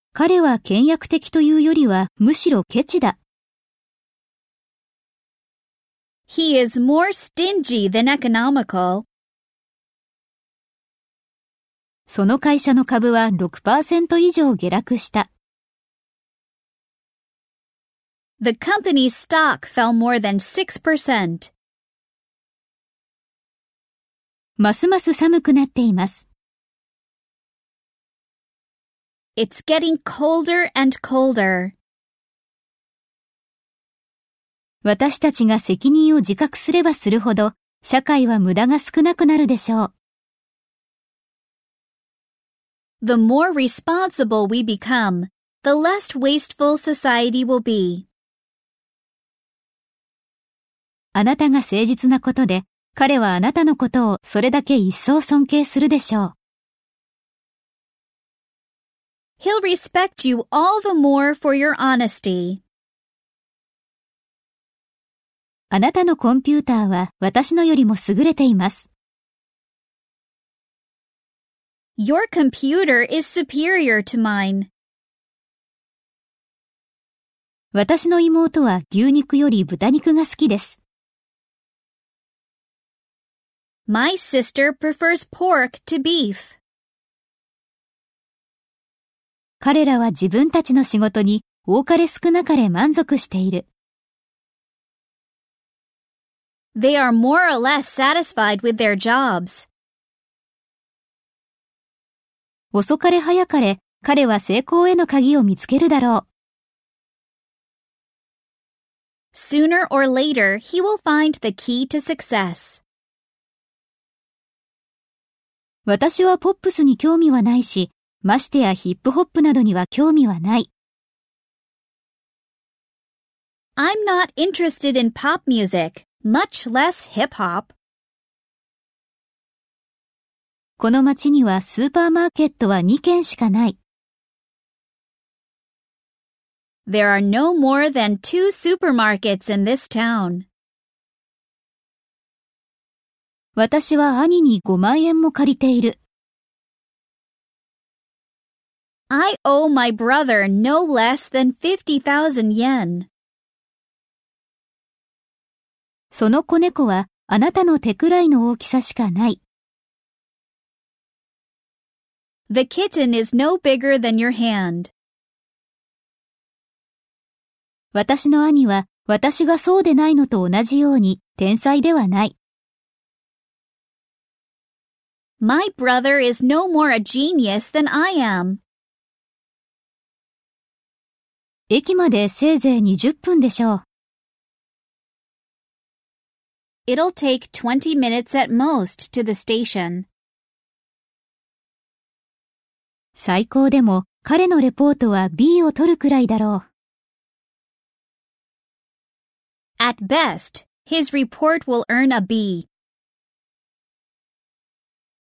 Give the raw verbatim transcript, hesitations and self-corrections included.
彼は倹約的というよりはむしろケチだ。 He is more stingy than economical. その会社の株は ろくパーセント 以上下落した。 The company's stock fell more than six percent. ますます寒くなっています。 It's getting colder and colder. 私たちが責任を自覚すればするほど、社会は無駄が少なくなるでしょう。 The more responsible we become, the less wasteful society will be. あなたが誠実なことで、彼はあなたのことをそれだけ一層尊敬するでしょう。 He'll respect you all the more for your honesty. あなたのコンピューターは私のよりも優れています。 Your computer is superior to mine. 私の妹は牛肉より豚肉が好きです。 My sister prefers pork to beef. 彼らは自分たちの仕事に多かれ少なかれ満足している。 They are more or less satisfied with their jobs. 遅かれ早かれ、彼は成功への鍵を見つけるだろう。 Sooner or later, he will find the key to success. 私はポップスに興味はないし、ましてやヒップホップなどには興味はない。 I'm not interested in pop music, much less hip-hop. この町にはスーパーマーケットはにけんしかない。 There are no more than two supermarkets in this town. 私は兄にごまんえんも借りている。 I owe my brother no less than fifty thousand yen. その子猫はあなたの手くらいの大きさしかない。 The kitten is no bigger than your hand. 私の兄は私がそうでないのと同じように天才ではない。 My brother is no more a genius than I am. 駅までせいぜいにじゅっぷんでしょう。 It'll take twenty minutes at most to the station. 最高でも彼のレポートは B を取るくらいだろう。 At best, his report will earn a B.